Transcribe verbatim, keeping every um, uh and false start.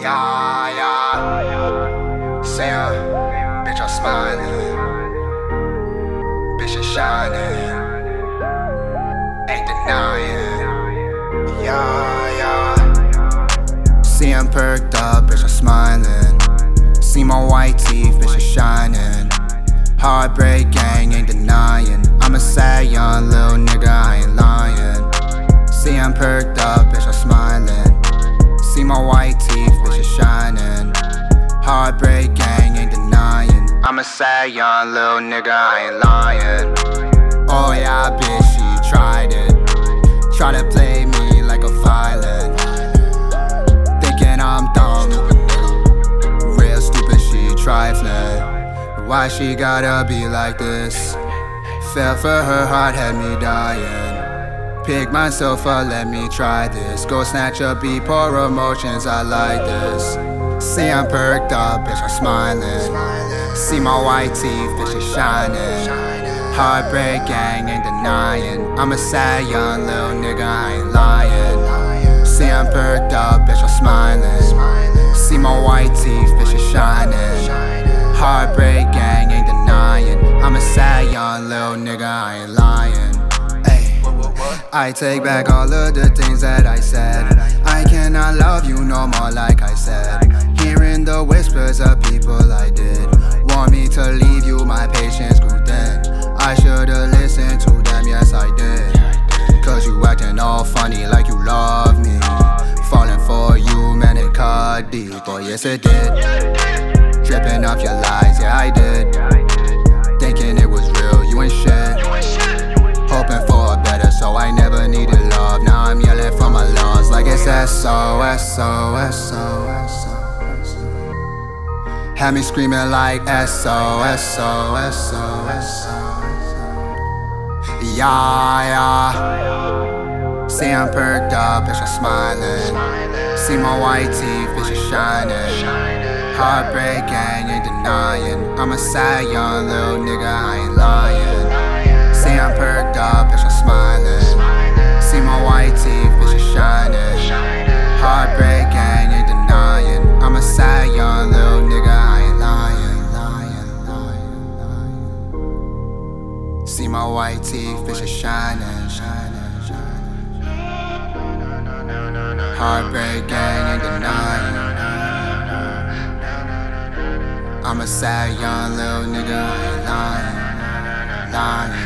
Yeah, yeah. Sam, bitch, I'm smiling. Bitch, is shining. Ain't denying. Yeah, yeah. See, I'm perked up, bitch, I'm smiling. See my white teeth, bitch, is shining. Heartbreak gang, ain't denying. I'm a sad young little nigga, I ain't lying. See, I'm perked up, bitch, I'm smiling. See my white teeth, bitch, is shining. Heartbreak gang, ain't denying. I'm a sad young little nigga, I ain't lying. Oh yeah, bitch, she tried it. Try to play me like a violin. Thinking I'm dumb. Real stupid, she trifling. Why she gotta be like this? Fell for her heart, had me dying. Pick myself up, let me try this. Go snatch a beat, pour emotions, I like this. See, I'm perked up, bitch, I'm smiling. See my white teeth, bitch, is shining. Heartbreak gang, ain't denying. I'm a sad young little nigga, I ain't lying. See, I'm perked up, bitch, I'm smiling. See my white teeth, bitch, is shining. Heartbreak gang, ain't denying. I'm a sad young little nigga, I ain't lying. I take back all of the things that I said. I cannot love you no more like I said. Hearing the whispers of people I did want me to leave you, my patience grew thin. I should've listened to them, yes I did. Cause you acting all funny like you love me. Falling for you, man, it cut deep. Oh yes it did. Dripping off your lies, yeah I did. Thinking it was real, you ain't shit. Hoping for a better, so I never needed love. Now I'm yelling for my lungs like it's S O S O S O S O. Had me screaming like S O S O S O S O. Yeah, yeah. See, I'm perked up, bitch, I'm smiling. See my white teeth, bitch, is shining. Heartbreak gang, ain't denying. I'm a sad young little nigga, I ain't lying. See, I'm perked up, bitch, I'm smiling. See my white teeth, bitch, is shining. Heartbreak gang, ain't denying. I'm a sad young little nigga, I ain't lying, lying, lying, lying. See my white teeth, bitch, is shining, shining, shining. Heartbreak gang, ain't denying. I'm a sad young little nigga, I ain't lying, lying.